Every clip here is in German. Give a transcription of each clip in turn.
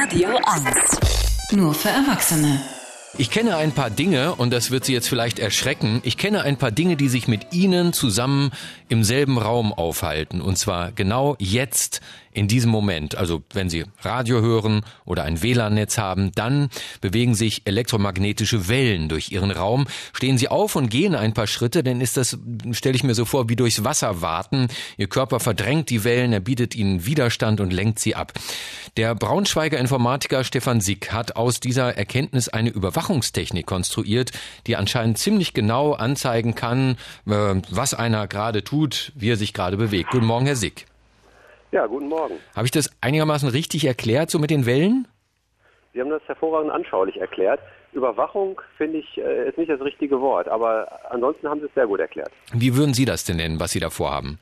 Radio 1. Nur für Erwachsene. Ich kenne ein paar Dinge, und das wird Sie jetzt vielleicht erschrecken, ich kenne ein paar Dinge, die sich mit Ihnen zusammen im selben Raum aufhalten. Und zwar genau jetzt, in diesem Moment. Also wenn Sie Radio hören oder ein WLAN-Netz haben, dann bewegen sich elektromagnetische Wellen durch Ihren Raum. Stehen Sie auf und gehen ein paar Schritte, dann ist das, stelle ich mir so vor, wie durchs Wasser warten. Ihr Körper verdrängt die Wellen, er bietet Ihnen Widerstand und lenkt sie ab. Der Braunschweiger Informatiker Stefan Sick hat aus dieser Erkenntnis eine Überwachungstechnik konstruiert, die anscheinend ziemlich genau anzeigen kann, was einer gerade tut, wie er sich gerade bewegt. Guten Morgen, Herr Sick. Ja, guten Morgen. Habe ich das einigermaßen richtig erklärt, so mit den Wellen? Sie haben das hervorragend anschaulich erklärt. Überwachung, finde ich, ist nicht das richtige Wort, aber ansonsten haben Sie es sehr gut erklärt. Wie würden Sie das denn nennen, was Sie da vorhaben?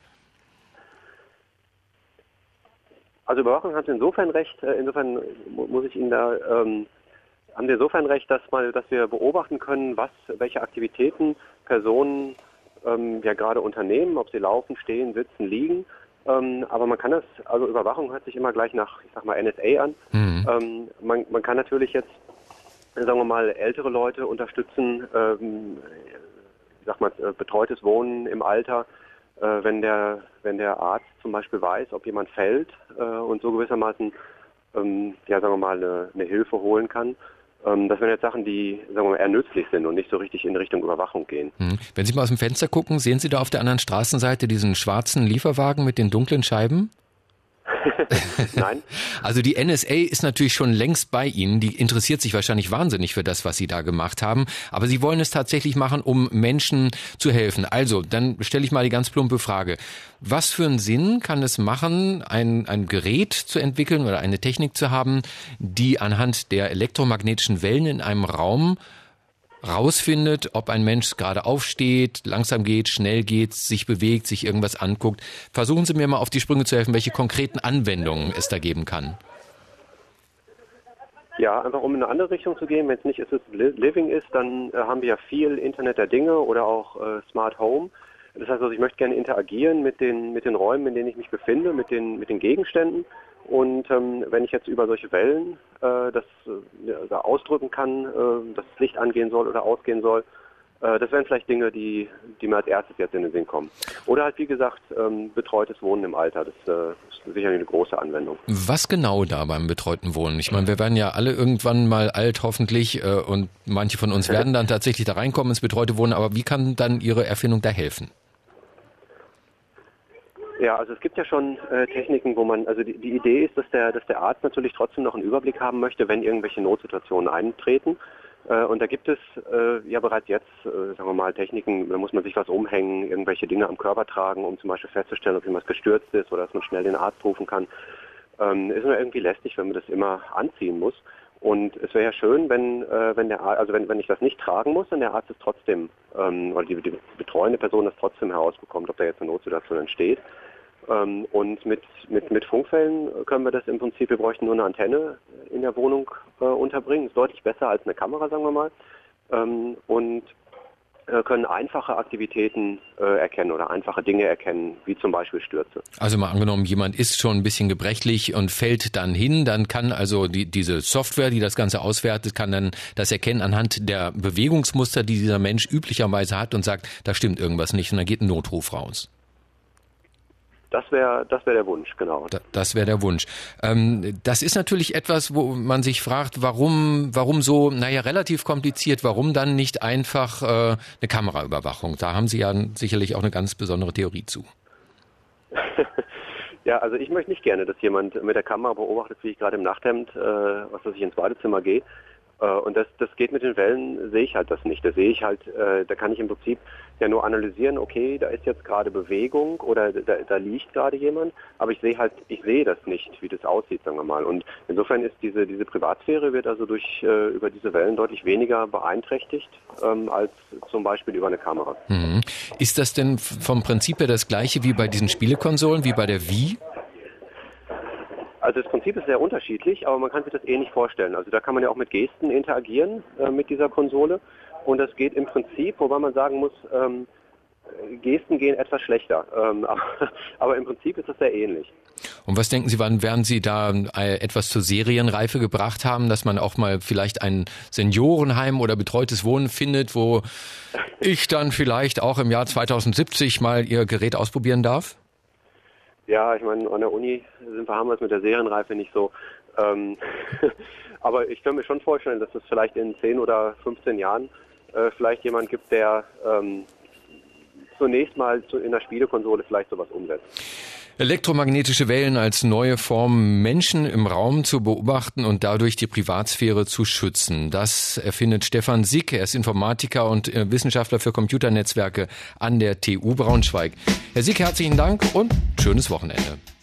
Also Überwachung haben Sie insofern recht, insofern muss ich Ihnen da, haben Sie insofern recht, dass wir beobachten können, welche Aktivitäten Personen ja gerade unternehmen, ob sie laufen, stehen, sitzen, liegen. Aber man kann das, also Überwachung hört sich immer gleich nach, ich sag mal, NSA an. Mhm. Man kann natürlich jetzt, sagen wir mal, ältere Leute unterstützen, ich sag mal, betreutes Wohnen im Alter, wenn der Arzt zum Beispiel weiß, ob jemand fällt und so gewissermaßen, ja, sagen wir mal, eine Hilfe holen kann. Das wären jetzt Sachen, die, sagen wir mal, eher nützlich sind und nicht so richtig in Richtung Überwachung gehen. Wenn Sie mal aus dem Fenster gucken, sehen Sie da auf der anderen Straßenseite diesen schwarzen Lieferwagen mit den dunklen Scheiben? Nein. Also die NSA ist natürlich schon längst bei Ihnen. Die interessiert sich wahrscheinlich wahnsinnig für das, was Sie da gemacht haben. Aber Sie wollen es tatsächlich machen, um Menschen zu helfen. Also, dann stelle ich mal die ganz plumpe Frage. Was für einen Sinn kann es machen, ein Gerät zu entwickeln oder eine Technik zu haben, die anhand der elektromagnetischen Wellen in einem Raum rausfindet, ob ein Mensch gerade aufsteht, langsam geht, schnell geht, sich bewegt, sich irgendwas anguckt. Versuchen Sie mir mal auf die Sprünge zu helfen, welche konkreten Anwendungen es da geben kann. Ja, einfach um in eine andere Richtung zu gehen, wenn es nicht Assisted Living ist, dann haben wir ja viel Internet der Dinge oder auch Smart Home. Das heißt also, ich möchte gerne interagieren mit den Räumen, in denen ich mich befinde, mit den Gegenständen. Und wenn ich jetzt über solche Wellen das ausdrücken kann, dass das Licht angehen soll oder ausgehen soll, das wären vielleicht Dinge, die mir als erstes jetzt in den Sinn kommen. Oder halt, wie gesagt, betreutes Wohnen im Alter. Das ist sicherlich eine große Anwendung. Was genau da beim betreuten Wohnen? Ich meine, wir werden ja alle irgendwann mal alt, hoffentlich, und manche von uns werden dann tatsächlich da reinkommen ins betreute Wohnen. Aber wie kann dann Ihre Erfindung da helfen? Ja, also es gibt ja schon Techniken, wo man, also die Idee ist, dass der Arzt natürlich trotzdem noch einen Überblick haben möchte, wenn irgendwelche Notsituationen eintreten. Und da gibt es ja bereits jetzt, sagen wir mal, Techniken, da muss man sich was umhängen, irgendwelche Dinge am Körper tragen, um zum Beispiel festzustellen, ob jemand gestürzt ist oder dass man schnell den Arzt rufen kann. Ist nur irgendwie lästig, wenn man das immer anziehen muss. Und es wäre ja schön, wenn ich das nicht tragen muss, dann der Arzt es trotzdem, oder die betreuende Person das trotzdem herausbekommt, ob da jetzt eine Notsituation entsteht. Und mit Funkfällen können wir das im Prinzip, wir bräuchten nur eine Antenne in der Wohnung unterbringen. Ist deutlich besser als eine Kamera, sagen wir mal. Und können einfache Aktivitäten erkennen oder einfache Dinge erkennen, wie zum Beispiel Stürze. Also mal angenommen, jemand ist schon ein bisschen gebrechlich und fällt dann hin, dann kann also diese Software, die das Ganze auswertet, kann dann das erkennen anhand der Bewegungsmuster, die dieser Mensch üblicherweise hat und sagt, da stimmt irgendwas nicht und dann geht ein Notruf raus. Das wäre der Wunsch, genau. Das wäre der Wunsch. Das ist natürlich etwas, wo man sich fragt, warum so, relativ kompliziert, warum dann nicht einfach eine Kameraüberwachung? Da haben Sie ja sicherlich auch eine ganz besondere Theorie zu. Ja, also ich möchte nicht gerne, dass jemand mit der Kamera beobachtet, wie ich gerade im Nachthemd, ich ins Badezimmer gehe. Und das geht mit den Wellen, sehe ich halt das nicht. Da sehe ich halt, da kann ich im Prinzip ja nur analysieren, okay, da ist jetzt gerade Bewegung oder da liegt gerade jemand, aber ich sehe das nicht, wie das aussieht, sagen wir mal. Und insofern ist diese Privatsphäre wird also über diese Wellen deutlich weniger beeinträchtigt als zum Beispiel über eine Kamera. Mhm. Ist das denn vom Prinzip her das gleiche wie bei diesen Spielekonsolen, wie bei der Wii? Also das Prinzip ist sehr unterschiedlich, aber man kann sich das ähnlich vorstellen. Also da kann man ja auch mit Gesten interagieren mit dieser Konsole. Und das geht im Prinzip, wobei man sagen muss, Gesten gehen etwas schlechter. Aber im Prinzip ist das sehr ähnlich. Und was denken Sie, wann werden Sie da etwas zur Serienreife gebracht haben, dass man auch mal vielleicht ein Seniorenheim oder betreutes Wohnen findet, wo ich dann vielleicht auch im Jahr 2070 mal Ihr Gerät ausprobieren darf? Ja, ich meine, an der Uni haben wir es mit der Serienreife nicht so. Aber ich kann mir schon vorstellen, dass es vielleicht in 10 oder 15 Jahren vielleicht jemand gibt, der zunächst mal in der Spielekonsole vielleicht sowas umsetzt. Elektromagnetische Wellen als neue Form, Menschen im Raum zu beobachten und dadurch die Privatsphäre zu schützen. Das erfindet Stefan Sick. Er ist Informatiker und Wissenschaftler für Computernetzwerke an der TU Braunschweig. Herr Sick, herzlichen Dank und schönes Wochenende.